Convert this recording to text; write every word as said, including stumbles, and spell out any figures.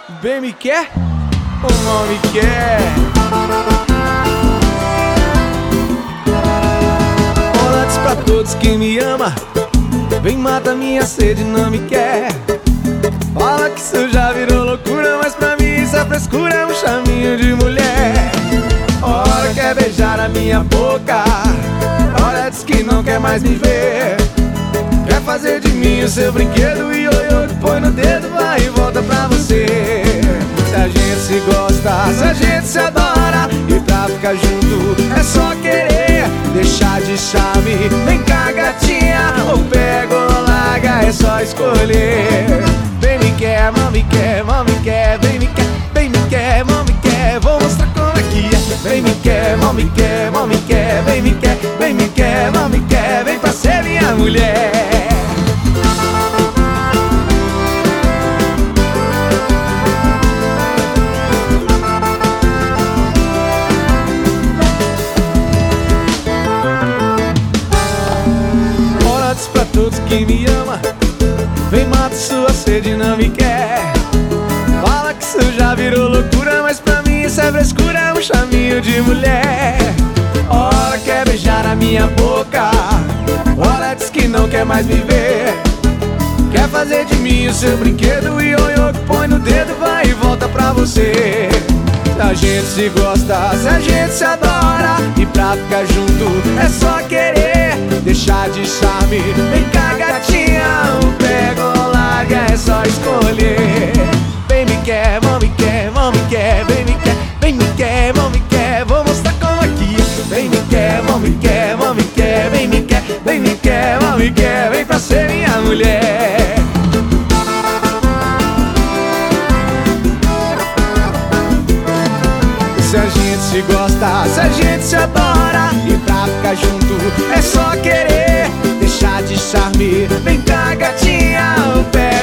Bem me quer ou mal me quer? Olá, diz pra todos quem me ama. Vem, mata minha sede, não me quer. Fala que isso já virou loucura, mas pra mim isso é frescura, é um chaminho de mulher. Ora quer beijar a minha boca, ora diz que não quer mais me ver. Quer fazer de mim o seu brinquedo e ioiô que põe no dedo, vai e volta pra você. Se a gente se gosta, se a gente se adora, e pra ficar junto é só querer. Deixar de charme, vem cá gatinha, ou pega ou larga, é só escolher. Vem me quer, mal me quer, mal me quer, vem me quer, vem me quer, mal me quer, vou mostrar como é que é. Vem me quer, mal me quer, mal me quer, vem me quer, vem me quer, mal me quer, vem pra ser minha mulher. Pra todos quem me ama, vem, mata sua sede, não me quer. Fala que isso já virou loucura, mas pra mim isso é frescura, é um chaminho de mulher. Ora quer beijar a minha boca, ora diz que não quer mais me ver. Quer fazer de mim o seu brinquedo e ioiô que põe no dedo, vai e volta pra você. Se a gente se gosta, se a gente se adora, e pra ficar junto é só querer. Deixar de charme, vem cá gatinha, um pega ou larga, é só escolher. Vem me quer, mal me quer, mal me quer, vem me quer, vem me quer, mal me quer, vou mostrar como aqui é. Vem me quer, mal me quer, mal me quer, vem me quer, vem me quer, mal me quer, vem pra ser minha mulher. Se a gente se gosta, se a gente se adora, e pra ficar junto é só querer. Deixar de charme, vem cá gatinha, o pé